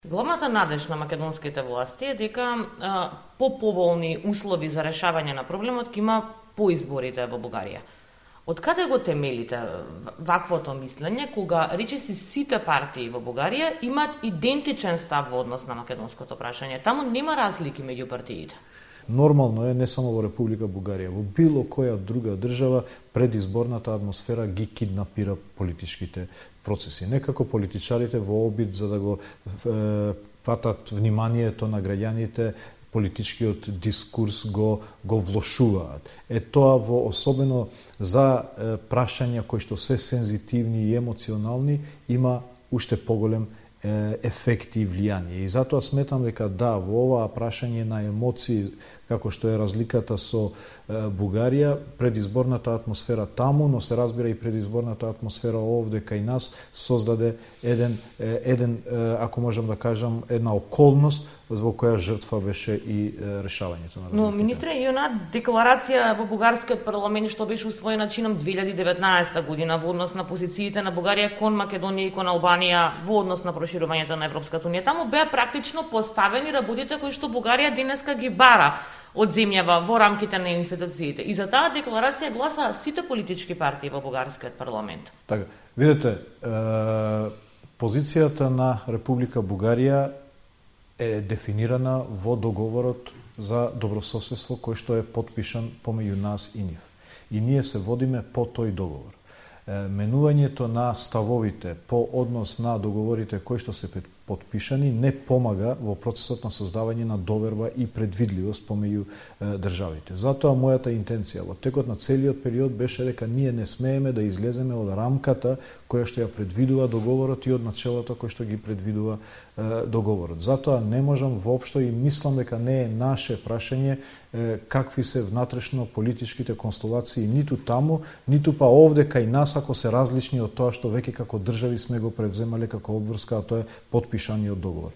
Главната надеж на македонските власти е дека поповолни услови за решавање на проблемот ќе има по изборите во Бугарија. Од каде го темелите ваквото мислење, кога речиси сите партии во Бугарија имаат идентичен став во однос на македонското прашање? Таму нема разлики меѓу партиите. Нормално е не само во Република Бугарија, во било која друга држава предизборната атмосфера ги киднапира политичките процеси. Некако политичарите во обид за да го фатат вниманието на граѓаните, политичкиот дискурс го влошуваат. Тоа во особено за прашања кои што се сензитивни и емоционални има уште поголем ефекти и влијание. И затоа сметам дека да, во оваа прашање на емоции, како што е разликата со Бугарија, предизборната атмосфера таму, но се разбира и предизборната атмосфера овде кај нас, создаде еден ако можам да кажам, една околност во која жртва беше и решавањето на разликите. Но, министре, и она декларација во бугарскиот парламент што беше усвоена чином 2019 година во однос на позициите на Бугарија кон Македонија и кон Албанија во однос на проширувањето на Европската унија. Таму беа практично поставени работите кои што Бугарија денеска ги бара од земјава во рамките на институциите. И за таа декларација гласа сите политички партии во бугарскиот парламент. Така, видете, позицијата на Република Бугарија е дефинирана во договорот за добрососедство кој што е потпишан помеѓу нас и нив. И ние се водиме по тој договор. Менувањето на ставовите по однос на договорите кои што се потпишани не помага во процесот на создавање на доверба и предвидливост помеѓу државите. Затоа мојата интенција во текот на целиот период беше дека ние не смееме да излеземе од рамката која што ја предвидува договорот и од начелото кој што ги предвидува договорот. Затоа не можам воопшто и мислам дека не е наше прашање какви се внатрешно политичките констелации ниту таму, ниту па овде кај нас ако се различни од тоа што веќе како држави сме го превземале како обврска, а тоа е потпишаниот договор.